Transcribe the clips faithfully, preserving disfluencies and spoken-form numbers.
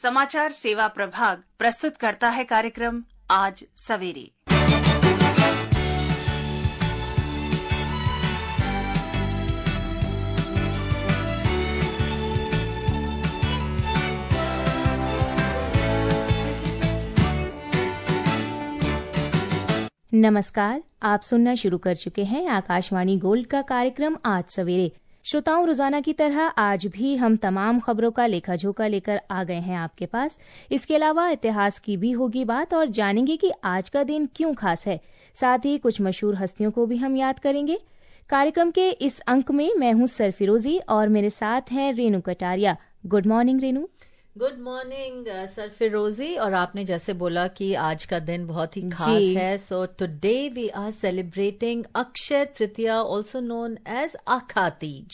समाचार सेवा प्रभाग प्रस्तुत करता है कार्यक्रम आज सवेरे। नमस्कार, आप सुनना शुरू कर चुके हैं आकाशवाणी गोल्ड का कार्यक्रम आज सवेरे। श्रोताओं, रोजाना की तरह आज भी हम तमाम खबरों का लेखा जोखा लेकर आ गए हैं आपके पास। इसके अलावा इतिहास की भी होगी बात और जानेंगे कि आज का दिन क्यों खास है। साथ ही कुछ मशहूर हस्तियों को भी हम याद करेंगे। कार्यक्रम के इस अंक में मैं हूं सरफिरोजी और मेरे साथ हैं Renu Kataria. Good morning Renu. Good morning सरफिरोजी। और आपने जैसे बोला कि आज का दिन बहुत ही खास है, so today we are celebrating Akshaya Tritiya, also known as Akha Teej.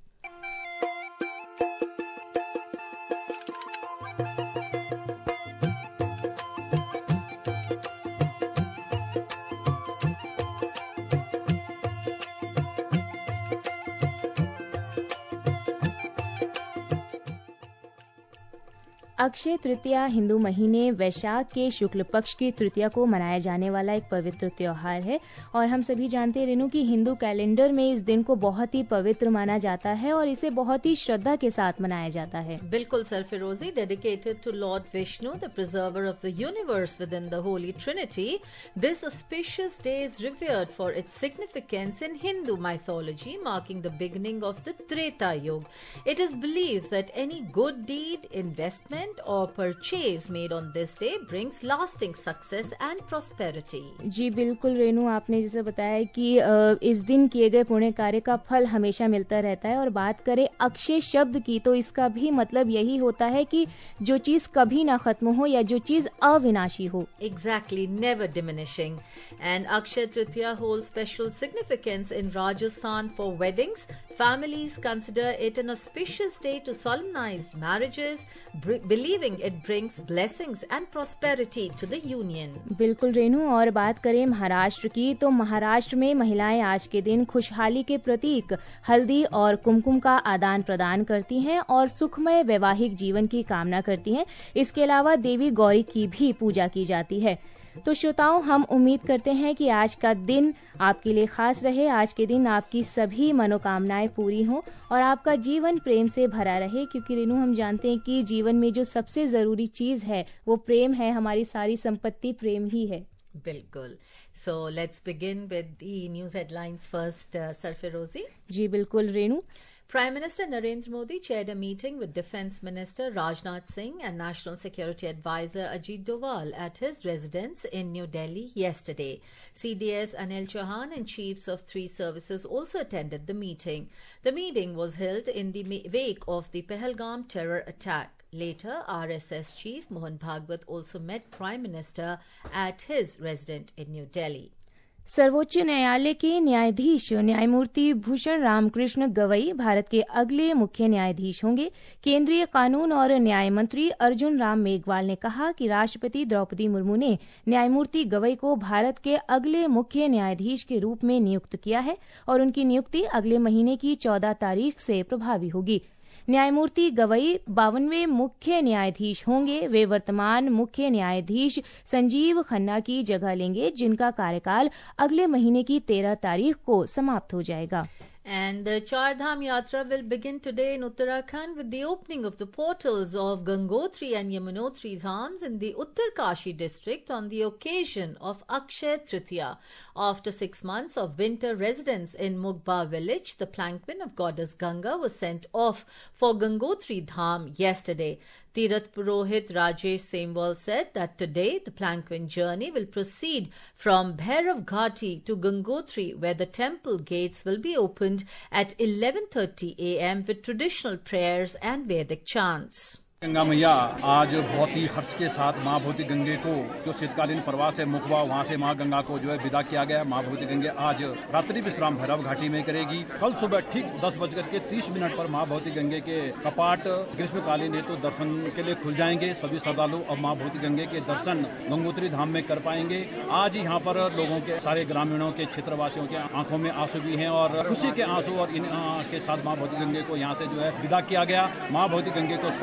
Akshaya Tritiya Hindu महीने वैशाख के शुक्ल पक्ष की तृतीया को मनाया जाने वाला एक पवित्र त्योहार है और हम सभी जानते हैं रेनू कि हिंदू कैलेंडर में इस दिन को बहुत ही पवित्र माना जाता है और इसे बहुत ही श्रद्धा के साथ मनाया जाता है। बिल्कुल सरफिरोजी, dedicated to Lord Vishnu, the preserver of the universe within the holy trinity, this auspicious day is revered for its significance in Hindu mythology, marking the beginning of the Treta Yuga. It is believed that any good deed, investment or purchase made on this day brings lasting success and prosperity. जी बिल्कुल रेनू, आपने जैसे बताया कि इस दिन किए गए पुण्य कार्य का फल हमेशा मिलता रहता है। और बात करें अक्षय शब्द की तो इसका भी मतलब यही होता है कि जो चीज कभी ना खत्म हो या जो चीज अविनाशी हो। Exactly, never diminishing. And Akshaya Tritiya holds special significance in Rajasthan for weddings. Families consider it an auspicious day to solemnize marriages, believing it brings blessings and prosperity to the union. बिल्कुल रेनू। और बात करें महाराष्ट्र की तो महाराष्ट्र में महिलाएं आज के दिन खुशहाली के प्रतीक हल्दी और कुमकुम का आदान प्रदान करती हैं और सुखमय वैवाहिक जीवन की कामना करती हैं। इसके अलावा देवी गौरी की भी पूजा की जाती है। तो श्रोताओं, हम उम्मीद करते हैं कि आज का दिन आपके लिए खास रहे। आज के दिन आपकी सभी मनोकामनाएं पूरी हों और आपका जीवन प्रेम से भरा रहे, क्योंकि रेनू हम जानते हैं कि जीवन में जो सबसे जरूरी चीज है वो प्रेम है। हमारी सारी संपत्ति प्रेम ही है। बिल्कुल। So let's begin with the news headlines first, सरफिरोजी। जी बिल्कुल Renu. Prime Minister Narendra Modi chaired a meeting with Defence Minister Rajnath Singh and National Security Advisor Ajit Doval at his residence in New Delhi yesterday. C D S Anil Chauhan and chiefs of three services also attended the meeting. The meeting was held in the wake of the Pahalgam terror attack. Later, R S S chief Mohan Bhagwat also met Prime Minister at his residence in New Delhi. सर्वोच्च न्यायालय के न्यायाधीश न्यायमूर्ति भूषण रामकृष्ण गवई भारत के अगले मुख्य न्यायाधीश होंगे। केंद्रीय कानून और न्याय मंत्री अर्जुन राम मेघवाल ने कहा कि राष्ट्रपति द्रौपदी मुर्मू ने न्यायमूर्ति गवई को भारत के अगले मुख्य न्यायाधीश के रूप में नियुक्त किया है और उनकी नियुक्ति अगले महीने की चौदह तारीख से प्रभावी होगी। न्यायमूर्ति गवई बावनवें मुख्य न्यायाधीश होंगे। वे वर्तमान मुख्य न्यायाधीश संजीव खन्ना की जगह लेंगे, जिनका कार्यकाल अगले महीने की तेरह तारीख को समाप्त हो जाएगा। And the Char Dham Yatra will begin today in Uttarakhand with the opening of the portals of Gangotri and Yamunotri Dhams in the Uttarkashi district on the occasion of Akshaya Tritiya. After six months of winter residence in Mugba village, the palanquin of goddess Ganga was sent off for Gangotri Dham yesterday. Tirath Purohit Rajesh Semwal said that today the palanquin journey will proceed from Bhairav Ghati to Gangotri, where the temple gates will be opened at eleven thirty a m with traditional prayers and Vedic chants. Ganga मैया आज बहुत ही हर्ष के साथ माँ भगवती गंगे को जो शीतकालीन प्रवास है मुखबा, वहाँ से माँ गंगा को जो है विदा किया गया। माँ भगवती गंगे आज रात्रि विश्राम भैरव घाटी में करेगी। कल सुबह ठीक दस बजकर के तीस मिनट पर माँ भगवती गंगे के कपाट ग्रीष्मकालीन हेतु तो दर्शन के लिए खुल जाएंगे। सभी श्रद्धालु अब माँ भगवती गंगे के दर्शन गंगोत्री धाम में कर पाएंगे। आज यहाँ पर लोगों के सारे ग्रामीणों के क्षेत्रवासियों के आंखों में आंसू भी हैं और खुशी के आंसू और इन के साथ माँ भगवती गंगे को यहाँ से जो है विदा किया गया। माँ भगवती गंगे को सबको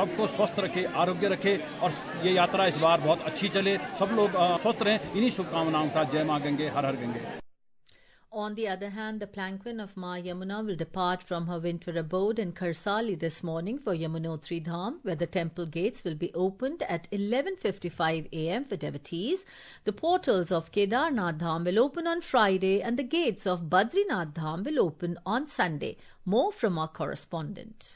स्वस्थ रखे, आरोग्य रखे और ये यात्रा इस बार बहुत अच्छी चले, सब लोग स्वस्थ रहें। इन्हीं शुभकामनाओं के साथ जय मां गंगे, हर हर Gange. On the other hand, the palanquin of Ma Yamuna will depart from her winter abode in Kharsali this morning for Yamunotri Dham, where the temple gates will be opened at eleven fifty-five a m for devotees. The portals of Kedarnath Dham will open on Friday and the gates of Badrinath Dham will open on Sunday. More from our correspondent.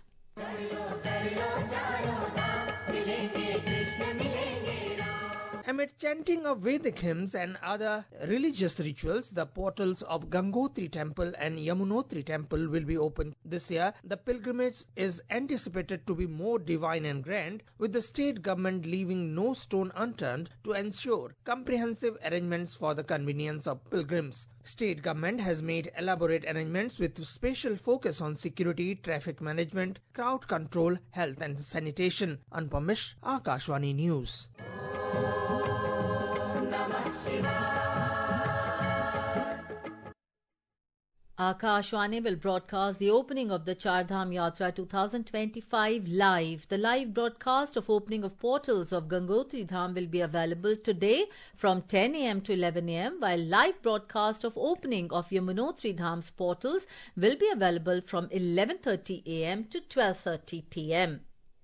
Amid chanting of Vedic hymns and other religious rituals, the portals of Gangotri Temple and Yamunotri Temple will be opened. This year, the pilgrimage is anticipated to be more divine and grand, with the state government leaving no stone unturned to ensure comprehensive arrangements for the convenience of pilgrims. State government has made elaborate arrangements with special focus on security, traffic management, crowd control, health and sanitation. Anupam Mishra, Akashvani News. Akashvani will broadcast the opening of the Char Dham Yatra twenty twenty-five live. The live broadcast of opening of portals of Gangotri Dham will be available today from ten a m to eleven a m, while live broadcast of opening of Yamunotri Dham's portals will be available from eleven thirty a m to twelve thirty p m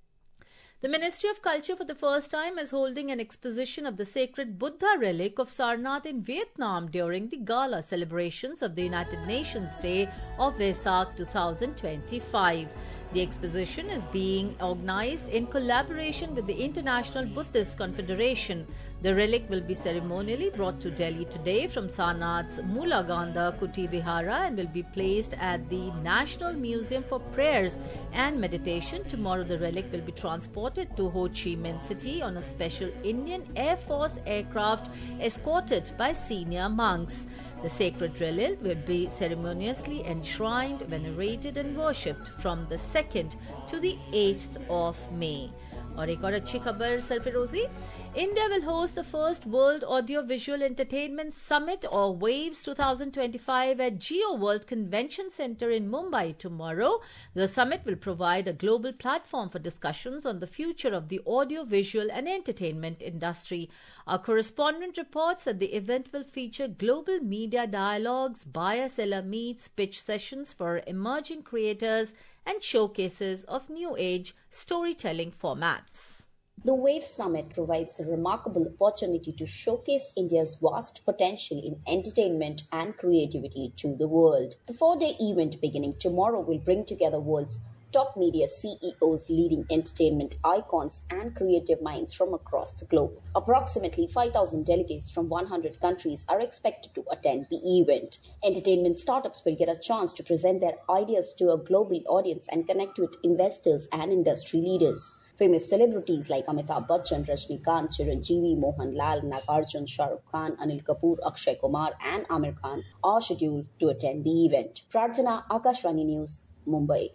The Ministry of Culture for the first time is holding an exposition of the sacred Buddha relic of Sarnath in Vietnam during the gala celebrations of the United Nations Day of Vesak twenty twenty-five. The exposition is being organized in collaboration with the International Buddhist Confederation. The relic will be ceremonially brought to Delhi today from Sarnath's Mulaganda Kuti Vihara and will be placed at the National Museum for Prayers and Meditation. Tomorrow the relic will be transported to Ho Chi Minh City on a special Indian Air Force aircraft escorted by senior monks. The sacred relic will be ceremoniously enshrined, venerated and worshipped from the second to the eighth of May. और एक और अच्छी खबर सरफरोजी, India will host the first World Audio Visual Entertainment Summit or WAVES twenty twenty-five at Geo World Convention Center in Mumbai tomorrow. The summit will provide a global platform for discussions on the future of the audio, visual and entertainment industry. Our correspondent reports that the event will feature global media dialogues, buyer-seller meets, pitch sessions for emerging creators and showcases of new age storytelling formats. The WAVE Summit provides a remarkable opportunity to showcase India's vast potential in entertainment and creativity to the world. The four-day event beginning tomorrow will bring together world's top media C E Os, leading entertainment icons and creative minds from across the globe. Approximately five thousand delegates from one hundred countries are expected to attend the event. Entertainment startups will get a chance to present their ideas to a global audience and connect with investors and industry leaders. Famous celebrities like Amitabh Bachchan, Rajnikant, Chiranjeevi, Mohanlal, Nagarjuna, Shah Rukh Khan, Anil Kapoor, Akshay Kumar and Aamir Khan are scheduled to attend the event. Prarthana, Akashvani News, Mumbai.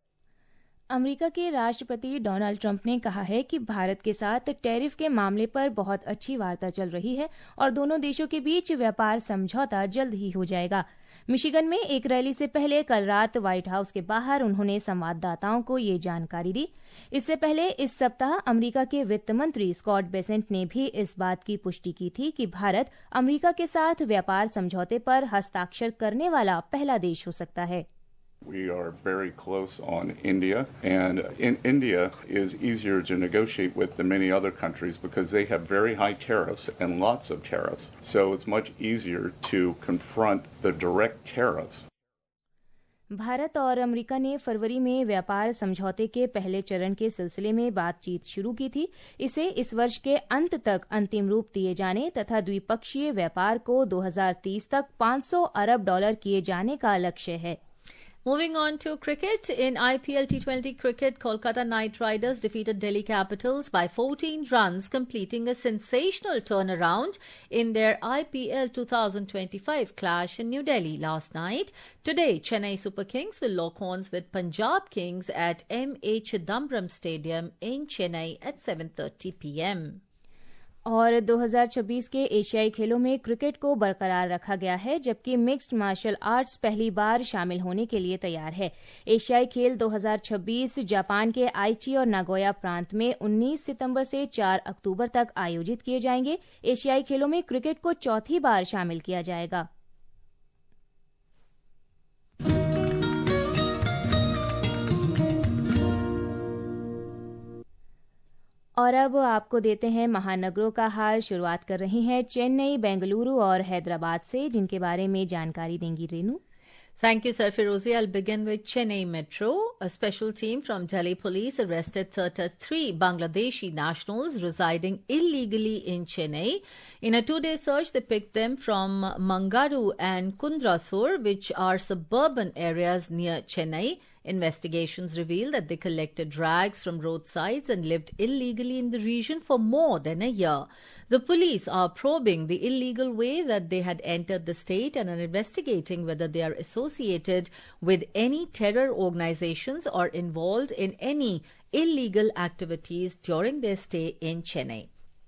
America के राष्ट्रपति Donald Trump ने कहा है कि भारत के साथ tariff के मामले पर बहुत अच्छी वार्ता चल रही है और दोनों देशों के बीच व्यापार समझौता जल्द ही हो जाएगा। मिशिगन में एक रैली से पहले कल रात व्हाइट हाउस के बाहर उन्होंने संवाददाताओं को ये जानकारी दी। इससे पहले इस सप्ताह अमेरिका के वित्त मंत्री स्कॉट बेसेंट ने भी इस बात की पुष्टि की थी कि भारत अमेरिका के साथ व्यापार समझौते पर हस्ताक्षर करने वाला पहला देश हो सकता है। We are very close on India, and in India is easier to negotiate with than many other countries because they have very high tariffs and lots of tariffs. So it's much easier to confront the direct tariffs. Bharat और America ने फरवरी में व्यापार समझौते के पहले चरण के सिलसिले में बातचीत शुरू की थी। इसे इस वर्ष के अंत तक अंतिम रूप दिए जाने तथा द्विपक्षीय व्यापार को दो हज़ार तीस तक पाँच सौ अरब डॉलर किए जाने का लक्ष्य है। Moving on to cricket, in I P L T twenty cricket, Kolkata Knight Riders defeated Delhi Capitals by fourteen runs, completing a sensational turnaround in their I P L twenty twenty-five clash in New Delhi last night. Today, Chennai Super Kings will lock horns with Punjab Kings at M A Chidambaram Stadium in Chennai at seven thirty p m और दो हज़ार छब्बीस के एशियाई खेलों में cricket को बरकरार रखा गया है, जबकि मिक्स्ड मार्शल आर्ट्स पहली बार शामिल होने के लिए तैयार है। एशियाई खेल दो हज़ार छब्बीस जापान के आइची और नागोया प्रांत में उन्नीस सितंबर से चार अक्टूबर तक आयोजित किए जाएंगे। एशियाई खेलों में क्रिकेट को चौथी बार शामिल किया जाएगा। और अब आपको देते हैं महानगरों का हाल। शुरुआत कर रही हैं चेन्नई, बेंगलुरु और हैदराबाद से, जिनके बारे में जानकारी देंगी Renu. Thank you, Sir Firozi. I'll begin with Chennai Metro. A special team from Delhi police arrested thirty-three Bangladeshi nationals residing illegally in Chennai. In a two-day search, they picked them from Mangaru and Kundrasur, which are suburban areas near Chennai. Investigations reveal that they collected rags from roadsides and lived illegally in the region for more than a year. The police are probing the illegal way that they had entered the state and are investigating whether they are associated with any terror organizations or involved in any illegal activities during their stay in Chennai.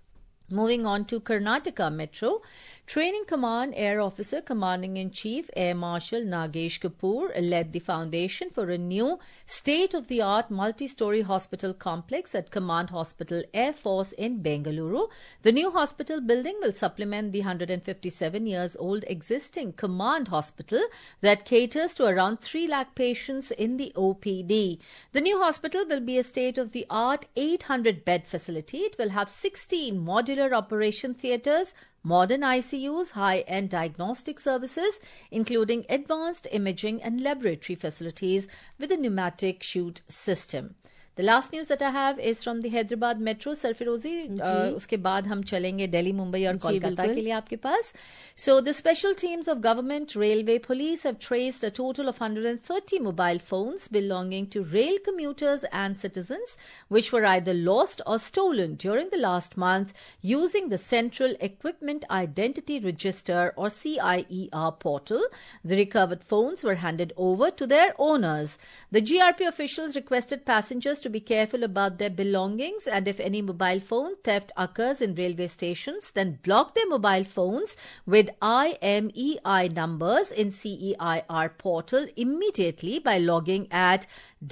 Moving on to Karnataka Metro, Training Command Air Officer Commanding-in-Chief Air Marshal Nagesh Kapoor led the foundation for a new state-of-the-art multi-story hospital complex at Command Hospital Air Force in Bengaluru. The new hospital building will supplement the one hundred fifty-seven years old existing Command Hospital that caters to around three lakh patients in the O P D. The new hospital will be a state-of-the-art eight hundred bed facility. It will have sixteen modular operation theatres, modern I C Us, high-end diagnostic services, including advanced imaging and laboratory facilities with a pneumatic chute system. The last news that I have is from the Hyderabad Metro. Sir Firozi, uh, उसके बाद हम चलेंगे दिल्ली, मुंबई और कोलकाता के लिए आपके पास. So the special teams of government, railway, police have traced a total of one hundred thirty mobile phones belonging to rail commuters and citizens, which were either lost or stolen during the last month using the Central Equipment Identity Register or C I E R portal. The recovered phones were handed over to their owners. The G R P officials requested passengers to be careful about their belongings, and if any mobile phone theft occurs in railway stations, then block their mobile phones with I M E I numbers in C E I R portal immediately by logging at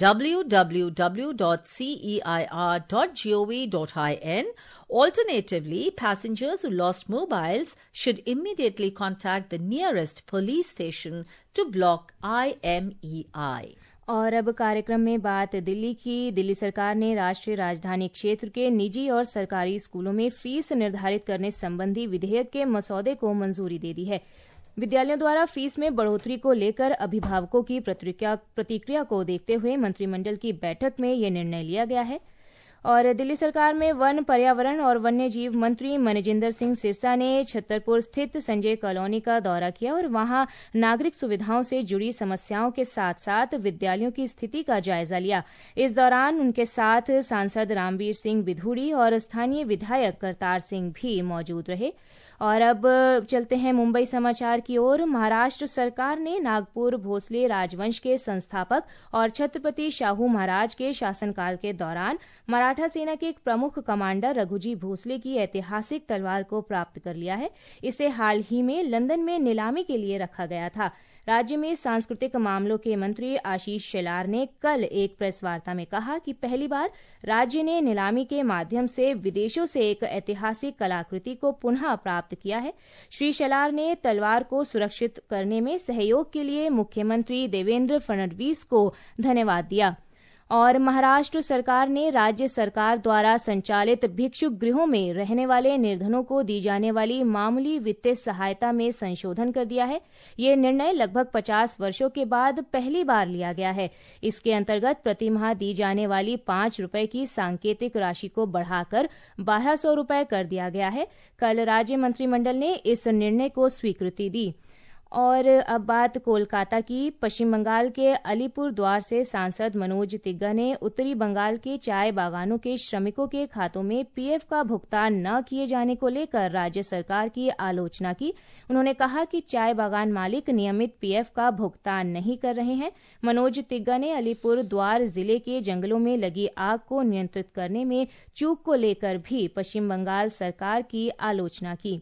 w w w dot c e i r dot gov dot in. Alternatively, passengers who lost mobiles should immediately contact the nearest police station to block I M E I. और अब कार्यक्रम में बात दिल्ली की। दिल्ली सरकार ने राष्ट्रीय राजधानी क्षेत्र के निजी और सरकारी स्कूलों में फीस निर्धारित करने संबंधी विधेयक के मसौदे को मंजूरी दे दी है। विद्यालयों द्वारा फीस में बढ़ोतरी को लेकर अभिभावकों की प्रतिक्रिया को देखते हुए मंत्रिमंडल की बैठक में यह निर्णय लिया गया है। और दिल्ली सरकार में वन, पर्यावरण और वन्य जीव मंत्री मनजिंदर सिंह सिरसा ने छतरपुर स्थित संजय कॉलोनी का दौरा किया और वहां नागरिक सुविधाओं से जुड़ी समस्याओं के साथ साथ विद्यालयों की स्थिति का जायजा लिया। इस दौरान उनके साथ सांसद रामवीर सिंह बिधूड़ी और स्थानीय विधायक करतार सिंह भी मौजूद रहे। और अब चलते हैं मुंबई समाचार की ओर। महाराष्ट्र सरकार ने नागपुर भोसले राजवंश के संस्थापक और छत्रपति शाहू महाराज के शासनकाल के दौरान मराठा सेना के एक प्रमुख कमांडर रघुजी भोसले की ऐतिहासिक तलवार को प्राप्त कर लिया है। इसे हाल ही में लंदन में नीलामी के लिए रखा गया था। राज्य में सांस्कृतिक मामलों के मंत्री आशीष शेलार ने कल एक प्रेस वार्ता में कहा कि पहली बार राज्य ने नीलामी के माध्यम से विदेशों से एक ऐतिहासिक कलाकृति को पुनः प्राप्त किया है। श्री शेलार ने तलवार को सुरक्षित करने में सहयोग के लिए मुख्यमंत्री देवेंद्र फडणवीस को धन्यवाद दिया। और महाराष्ट्र सरकार ने राज्य सरकार द्वारा संचालित भिक्षुक गृहों में रहने वाले निर्धनों को दी जाने वाली मामूली वित्तीय सहायता में संशोधन कर दिया है। ये निर्णय लगभग पचास वर्षों के बाद पहली बार लिया गया है। इसके अंतर्गत प्रति माह दी जाने वाली पांच रुपए की सांकेतिक राशि को बढ़ाकर बारह सौ रुपए कर दिया गया है। कल राज्य मंत्रिमंडल ने इस निर्णय को स्वीकृति दी। और अब बात कोलकाता की। पश्चिम बंगाल के अलीपुर द्वार से सांसद मनोज तिग्गा ने उत्तरी बंगाल के चाय बागानों के श्रमिकों के खातों में पीएफ का भुगतान न किए जाने को लेकर राज्य सरकार की आलोचना की। उन्होंने कहा कि चाय बागान मालिक नियमित पीएफ का भुगतान नहीं कर रहे हैं। मनोज तिग्गा ने अलीपुर द्वार जिले के जंगलों में लगी आग को नियंत्रित करने में चूक को लेकर भी पश्चिम बंगाल सरकार की आलोचना की।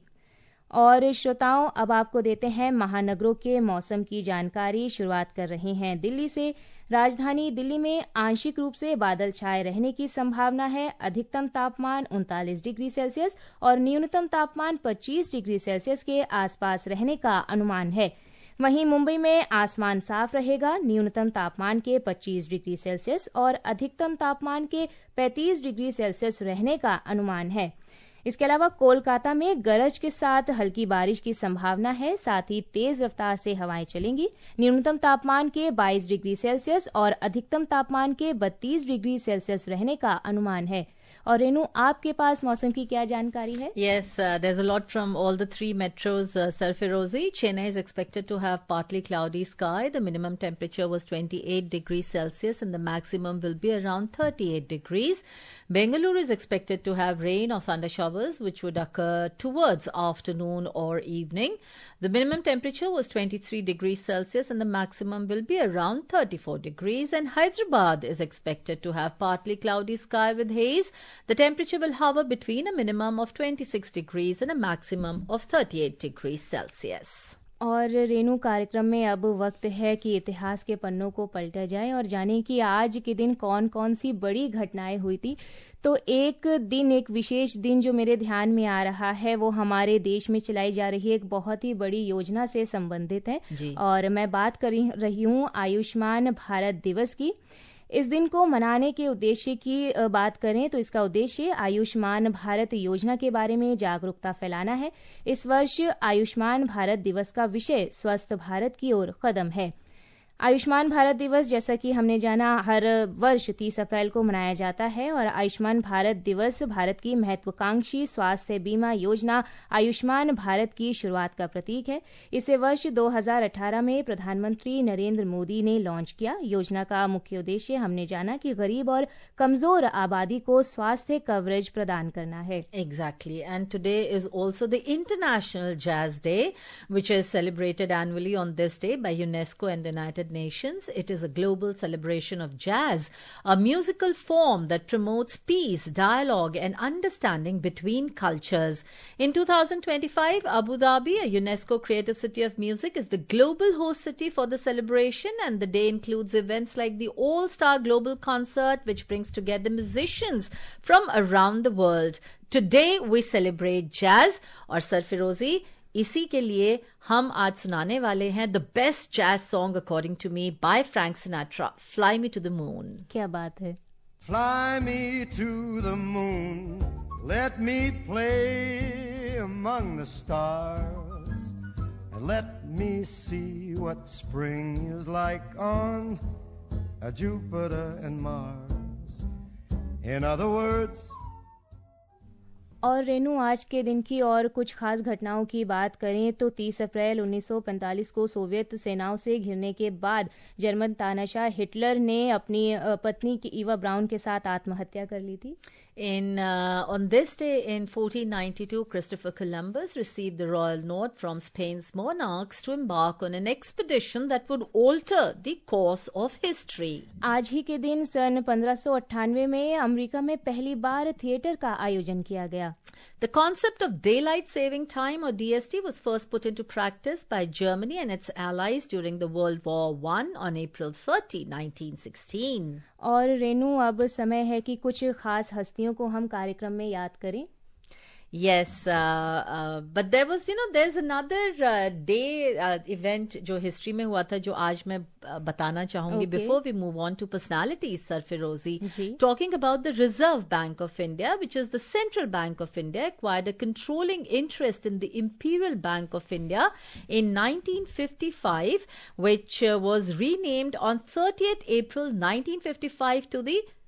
और श्रोताओं, अब आपको देते हैं महानगरों के मौसम की जानकारी। शुरुआत कर रहे हैं दिल्ली से। राजधानी दिल्ली में आंशिक रूप से बादल छाए रहने की संभावना है। अधिकतम तापमान उनतालीस डिग्री सेल्सियस और न्यूनतम तापमान पच्चीस डिग्री सेल्सियस के आसपास रहने का अनुमान है। वहीं मुंबई में आसमान साफ रहेगा। न्यूनतम तापमान के पच्चीस डिग्री सेल्सियस और अधिकतम तापमान के पैंतीस डिग्री सेल्सियस रहने का अनुमान है। इसके अलावा कोलकाता में गरज के साथ हल्की बारिश की संभावना है। साथ ही तेज रफ्तार से हवाएं चलेंगी। न्यूनतम तापमान के बाईस डिग्री सेल्सियस और अधिकतम तापमान के बत्तीस डिग्री सेल्सियस रहने का अनुमान है। और रेनू, आपके पास मौसम की क्या जानकारी है? Yes, uh, there's a lot from all the three metros. Uh, Sarfirozi, Chennai is expected to have partly cloudy sky. The minimum temperature was twenty-eight degrees Celsius and the maximum will be around thirty-eight degrees. Bengaluru is expected to have rain or thunder showers which would occur towards afternoon or evening. The minimum temperature was twenty-three degrees Celsius and the maximum will be around thirty-four degrees. And Hyderabad is expected to have partly cloudy sky with haze. The temperature will hover between a minimum of twenty-six degrees and a maximum of thirty-eight degrees Celsius. और रेनू, कार्यक्रम में अब वक्त है कि इतिहास के पन्नों को पलटा जाए और जाने कि आज के दिन कौन कौन सी बड़ी घटनाएं हुई थी। तो एक दिन, एक विशेष दिन जो मेरे ध्यान में आ रहा है वो हमारे देश में चलाई जा रही एक बहुत ही बड़ी योजना से संबंधित है। और मैं बात कर रही हूँ आयुष्मान भारत दिवस की। इस दिन को मनाने के उद्देश्य की बात करें तो इसका उद्देश्य आयुष्मान भारत योजना के बारे में जागरूकता फैलाना है। इस वर्ष आयुष्मान भारत दिवस का विषय स्वस्थ भारत की ओर कदम है। आयुष्मान भारत दिवस, जैसा कि हमने जाना, हर वर्ष तीस अप्रैल को मनाया जाता है। और आयुष्मान भारत दिवस भारत की महत्वाकांक्षी स्वास्थ्य बीमा योजना आयुष्मान भारत की शुरुआत का प्रतीक है। इसे वर्ष दो हज़ार अठारह में प्रधानमंत्री नरेंद्र मोदी ने लॉन्च किया। योजना का मुख्य उद्देश्य हमने जाना कि गरीब और कमजोर आबादी को स्वास्थ्य कवरेज प्रदान करना है। Exactly. And today is also the International Jazz Day, which is celebrated annually on this day by UNESCO and the United Nations. It is a global celebration of jazz, a musical form that promotes peace, dialogue and understanding between cultures. In two thousand twenty-five, Abu Dhabi, a UNESCO Creative City of Music, is the global host city for the celebration, and the day includes events like the All-Star Global Concert, which brings together musicians from around the world. Today we celebrate jazz. और सरफिरोजी, इसी के लिए हम आज सुनाने वाले हैं the best jazz song according to me by Frank Sinatra, fly me to the moon. क्या बात है। Fly me to the moon, let me play among the stars, and let me see what spring is like on Jupiter and Mars. In other words, और रेनू, आज के दिन की और कुछ खास घटनाओं की बात करें तो तीस अप्रैल उन्नीस सौ पैंतालीस को सोवियत सेनाओं से घिरने के बाद जर्मन तानाशाह हिटलर ने अपनी पत्नी की ईवा ब्राउन के साथ आत्महत्या कर ली थी। In uh, on this day in fourteen ninety-two, Christopher Columbus received the royal nod from Spain's monarchs to embark on an expedition that would alter the course of history. आज ही के दिन सन पंद्रह सौ अट्ठानवे में अमेरिका में पहली बार थिएटर का आयोजन किया गया। The concept of daylight saving time or D S T was first put into practice by Germany and its allies during the World War One on April thirtieth, nineteen sixteen. और रेनू, अब समय है कि कुछ खास हस्तियों को हम कार्यक्रम में याद करें। Yes, uh, uh, but there was, you know, there's another uh, day uh, event जो history में हुआ था जो आज मैं uh, बताना चाहूंगी okay. Before we move on to personalities, Sarfirozi, talking about the Reserve Bank of India, which is the central bank of India, acquired a controlling interest in the Imperial Bank of India in nineteen fifty-five, which uh, was renamed on thirtieth April nineteen fifty-five to the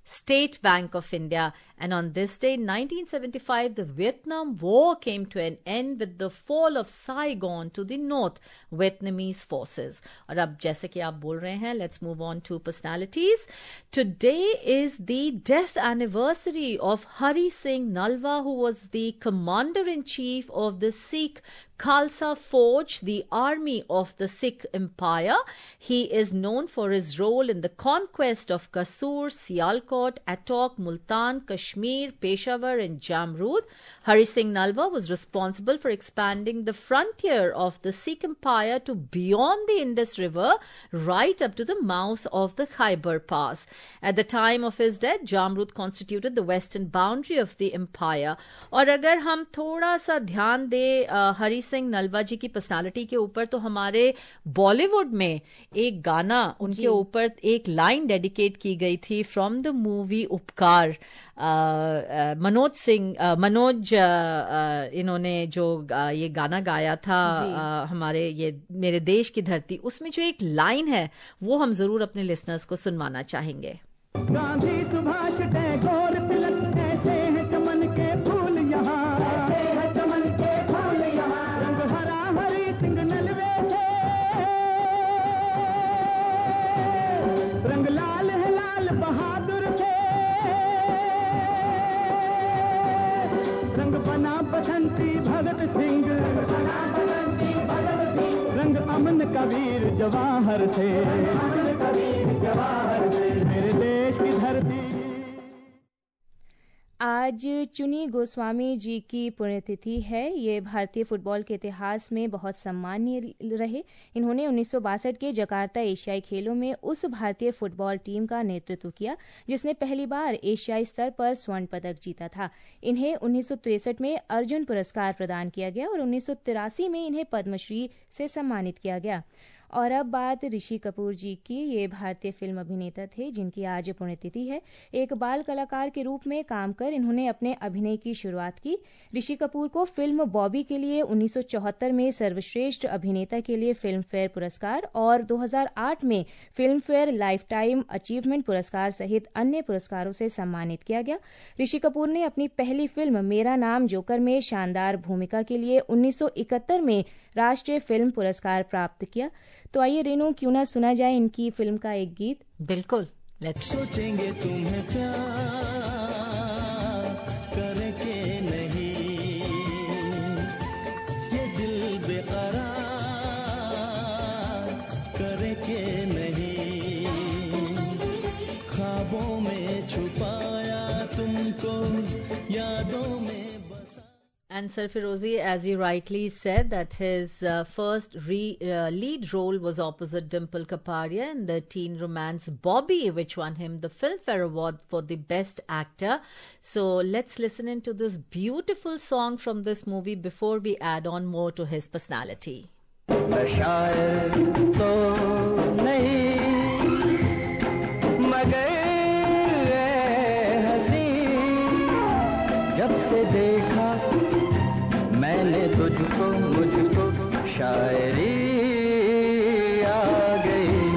State Bank of India. And on this day, in nineteen seventy-five, the Vietnam War came to an end with the fall of Saigon to the North Vietnamese forces. और अब जैसे कि आप बोल रहे हैं, let's move on to personalities. Today is the death anniversary of Hari Singh Nalwa, who was the commander-in-chief of the Sikh Khalsa Force, the army of the Sikh Empire. He is known for his role in the conquest of Kasur, Sialkot, Attock, Multan, Kashmir, Peshawar and Jamrud. Hari Singh Nalwa was responsible for expanding the frontier of the Sikh Empire to beyond the Indus River, right up to the mouth of the Khyber Pass. At the time of his death, Jamrud constituted the western boundary of the empire. और अगर हम थोड़ा सा ध्यान दें हरी सिंह नलवा जी की personality के ऊपर, तो हमारे बॉलीवुड में एक गाना उनके ऊपर एक लाइन डेडिकेट की गई थी फ्रॉम द मूवी उपकार. मनोज सिंह मनोज इन्होंने जो ये गाना गाया था हमारे ये मेरे देश की धरती, उसमें जो एक लाइन है वो हम जरूर अपने लिसनर्स को सुनवाना चाहेंगे. गांधी सुभाष टैगोर तिलक ऐसे हैं चमन के फूल यहाँ, ऐसे हैं चमन के फूल यहाँ, रंग हरा हरी सिंह नलवे से, रंग लाल है लाल बहादुर से, रंग बना बसंती भगत सिंह, बना बसंती भगत सिंह, रंग अमन कबीर जवाहर से, अमन कबीर जवाहर से, मेरे देश की धरती. आज चुनी गोस्वामी जी की पुण्यतिथि है. ये भारतीय फुटबॉल के इतिहास में बहुत सम्मानीय रहे. इन्होंने उन्नीस सौ बासठ के जकार्ता एशियाई खेलों में उस भारतीय फुटबॉल टीम का नेतृत्व किया जिसने पहली बार एशियाई स्तर पर स्वर्ण पदक जीता था. इन्हें उन्नीस सौ तिरसठ में अर्जुन पुरस्कार प्रदान किया गया और उन्नीस सौ तिरासी में इन्हें पद्मश्री से सम्मानित किया गया. और अब बात ऋषि कपूर जी की. ये भारतीय फिल्म अभिनेता थे जिनकी आज पुण्यतिथि है. एक बाल कलाकार के रूप में काम कर इन्होंने अपने अभिनय की शुरुआत की. ऋषि कपूर को फिल्म बॉबी के लिए उन्नीस सौ चौहत्तर में सर्वश्रेष्ठ अभिनेता के लिए फिल्म फेयर पुरस्कार और दो हज़ार आठ में Filmfare lifetime achievement पुरस्कार सहित अन्य पुरस्कारों से सम्मानित किया गया. ऋषि कपूर ने अपनी पहली फिल्म मेरा नाम जोकर में शानदार भूमिका के लिए उन्नीस सौ इकहत्तर में राष्ट्रीय फिल्म पुरस्कार प्राप्त किया. तो आइए रेनू, क्यों ना सुना जाए इनकी फिल्म का एक गीत. बिल्कुल. सोचेंगे तुम्हें प्यार करके नहीं, ये दिल बेकरार करके नहीं, ख्वाबों में छुपाया तुमको यादों में. And Sarfirozi, as you rightly said, that his uh, first re, uh, lead role was opposite Dimple Kapadia in the teen romance Bobby, which won him the Filmfare Award for the Best Actor. So let's listen into this beautiful song from this movie before we add on more to his personality. मैंने तुझको मुझको शायरी आ गई,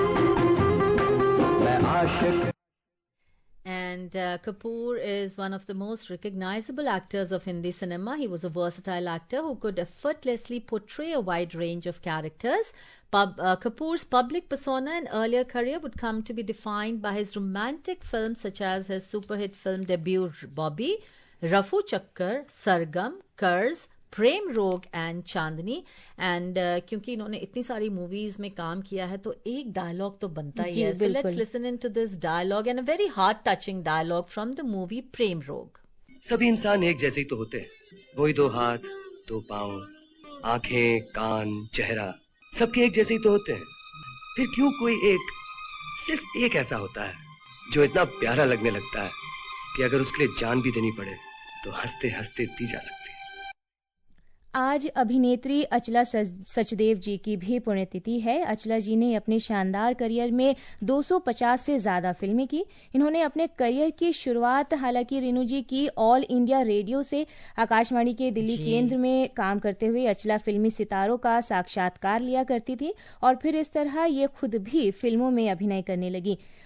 मैं आशिक. And uh, Kapoor is one of the most recognizable actors of Hindi cinema. He was a versatile actor who could effortlessly portray a wide range of characters. Pub, uh, Kapoor's public persona in earlier career would come to be defined by his romantic films such as his super hit film debut Bobby, Rafu Chakkar, Sargam, कर्ज, प्रेम रोग and Chandni. And क्योंकि इन्होंने इतनी सारी movies में काम किया है तो एक डायलॉग तो बनता ही है. So let's listen into this dialogue and a very heart touching dialogue from the movie Prem Rog. सभी इंसान एक जैसे ही तो होते हैं. वही दो हाथ, दो पांव, आंखें, कान, चेहरा, सबके एक जैसे ही तो होते हैं. फिर क्यों कोई एक, सिर्फ एक ऐसा होता है जो इतना प्यारा लगने लगता है कि अगर उसके लिए जान भी देनी पड़े तो हंसते हंसते दी जा सकती है. आज अभिनेत्री अचला सचदेव जी की भी पुण्यतिथि है. अचला जी ने अपने शानदार करियर में दो सौ पचास से ज्यादा फिल्में की. इन्होंने अपने करियर की शुरुआत हालांकि रेनू जी की ऑल इंडिया रेडियो से आकाशवाणी के दिल्ली केंद्र में काम करते हुए अचला फिल्मी सितारों का साक्षात्कार लिया करती थी और फिर इस तरह ये खुद भी फिल्मों में अभिनय करने लगी.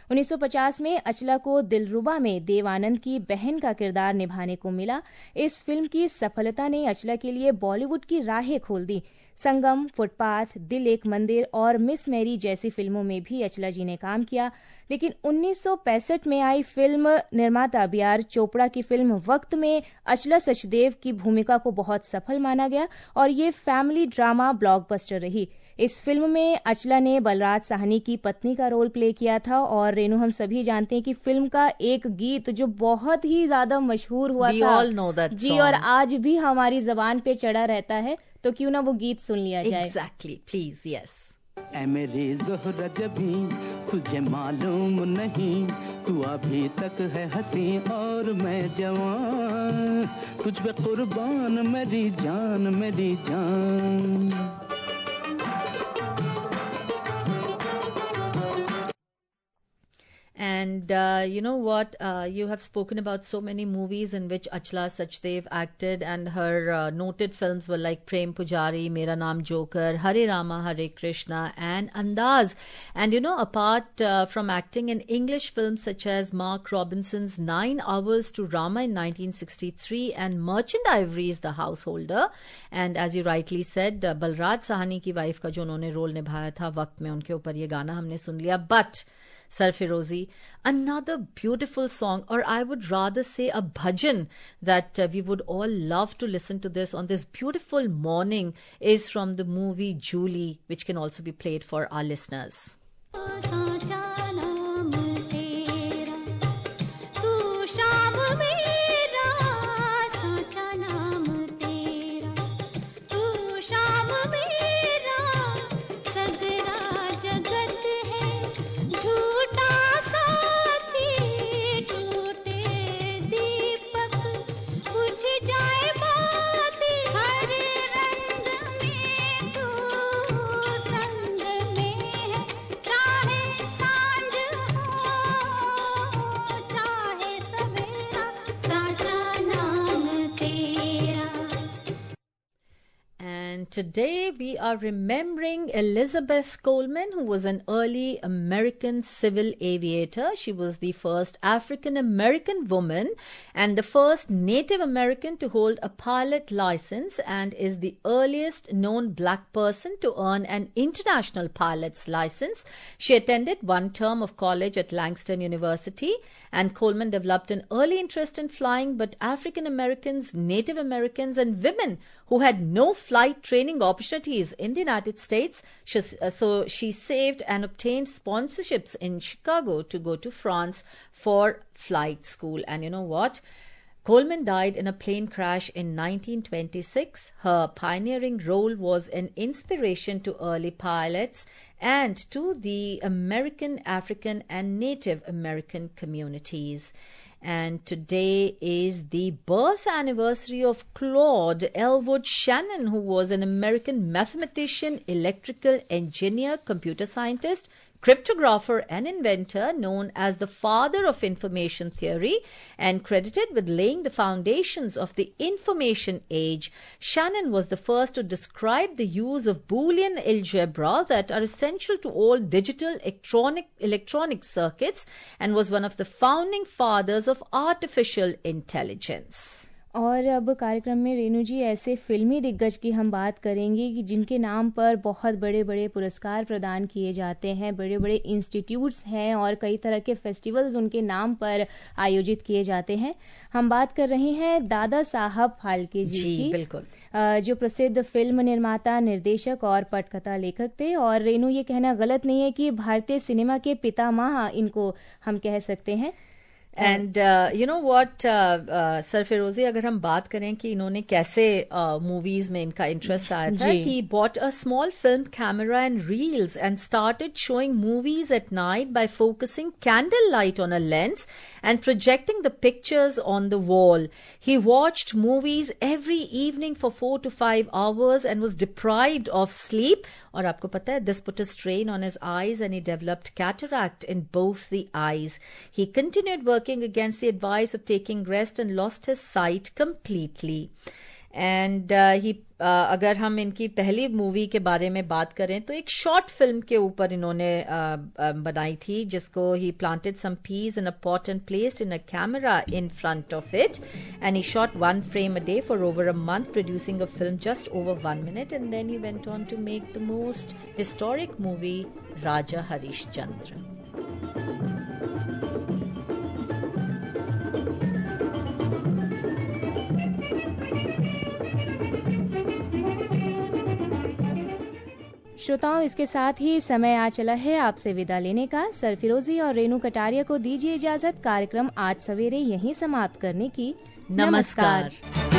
उन्नीस सौ पचास में अचला को दिलरुबा में देव आनंद की बहन का किरदार निभाने को मिला। इस फिल्म की सफलता ने अचला के लिए बॉलीवुड की राहें खोल दी। संगम, फुटपाथ, दिल एक मंदिर और मिस मैरी जैसी फिल्मों में भी अचला जी ने काम किया। लेकिन उन्नीस सौ पैंसठ में आई फिल्म निर्माता बी आर चोपड़ा की फिल्म वक्त में अचला सचदेव की भूमिका को बहुत सफल माना गया और ये फैमिली ड्रामा ब्लॉकबस्टर रही। इस फिल्म में अचला ने बलराज साहनी की पत्नी का रोल प्ले किया था और रेनू हम सभी जानते हैं कि फिल्म का एक गीत जो बहुत ही ज्यादा मशहूर हुआ We था all know that ji song. और आज भी हमारी जबान पे चढ़ा रहता है, तो क्यों ना वो गीत सुन लिया जाए। Exactly, please, yes. ऐ मेरी ज़ोहरा जबी तुझे मालूम नहीं, तू अभी तक है हंसी और मैं जवान, तुझ पे कुर्बान मेरी जान मेरी जान। And uh, you know what? Uh, you have spoken about so many movies in which Achla Sachdev acted, and her uh, noted films were like Prem Pujari, Mera Naam Joker, Hare Rama, Hare Krishna, and Andaz. And you know, apart uh, from acting in English films such as Mark Robinson's Nine Hours to Rama in nineteen sixty-three and Merchant Ivory's The Householder, and as you rightly said, uh, Balraj Sahani की wife का जो उन्होंने role निभाया था वक्त में, उनके ऊपर ये गाना हमने सुन लिया. But Sarfirozi, another beautiful song, or I would rather say a bhajan that uh, we would all love to listen to this on this beautiful morning is from the movie Julie, which can also be played for our listeners. Today we are remembering Elizabeth Coleman, who was an early American civil aviator. She was the first African American woman and the first Native American to hold a pilot license, and is the earliest known black person to earn an international pilot's license. She attended one term of college at Langston University, and Coleman developed an early interest in flying, but African Americans, Native Americans, and women who had no flight training opportunities in the United States. She, uh, so she saved and obtained sponsorships in Chicago to go to France for flight school. And you know what? Coleman died in a plane crash in nineteen twenty-six. Her pioneering role was an inspiration to early pilots and to the American, African, and Native American communities. And today is the birth anniversary of Claude Elwood Shannon, who was an American mathematician, electrical engineer, computer scientist, cryptographer, and inventor, known as the father of information theory and credited with laying the foundations of the information age. Shannon was the first to describe the use of Boolean algebra that are essential to all digital electronic, electronic circuits, and was one of the founding fathers of artificial intelligence. और अब कार्यक्रम में रेणु जी ऐसे फिल्मी दिग्गज की हम बात करेंगे कि जिनके नाम पर बहुत बड़े बड़े पुरस्कार प्रदान किए जाते हैं, बड़े बड़े इंस्टीट्यूट्स हैं और कई तरह के फेस्टिवल्स उनके नाम पर आयोजित किए जाते हैं. हम बात कर रहे हैं दादा साहब फाल्के जी, जी की, बिल्कुल, जो प्रसिद्ध फिल्म निर्माता, निर्देशक और पटकथा लेखक थे. और रेणु, ये कहना गलत नहीं है कि भारतीय सिनेमा के पितामह इनको हम कह सकते हैं. And you know what sir फिरोजी, अगर हम बात करें कि इन्होंने कैसे मूवीज uh, में इनका इंटरेस्ट आया था, he bought a small film camera and reels and started showing movies at night by focusing candle light on a lens and projecting the pictures on the wall. He watched movies every evening for four to five hours and was deprived of sleep. और आपको पता है, this put a strain on his eyes and he developed cataract in both the eyes. He continued working against the advice of taking rest and lost his sight completely. And ही अगर हम इनकी पहली movie के बारे में बात करें तो एक शॉर्ट फिल्म के ऊपर इन्होंने uh, uh, बनाई थी, जिसको he planted some peas in a pot and placed in a camera in front of it and he shot one frame a day for over a month, producing a film just over one minute and then he went on to make the most historic movie Raja Harishchandra. श्रोताओं, इसके साथ ही समय आ चला है आपसे विदा लेने का. सरफिरोजी और रेणु कटारिया को दीजिए इजाजत. कार्यक्रम आज सवेरे यहीं समाप्त करने की. नमस्कार.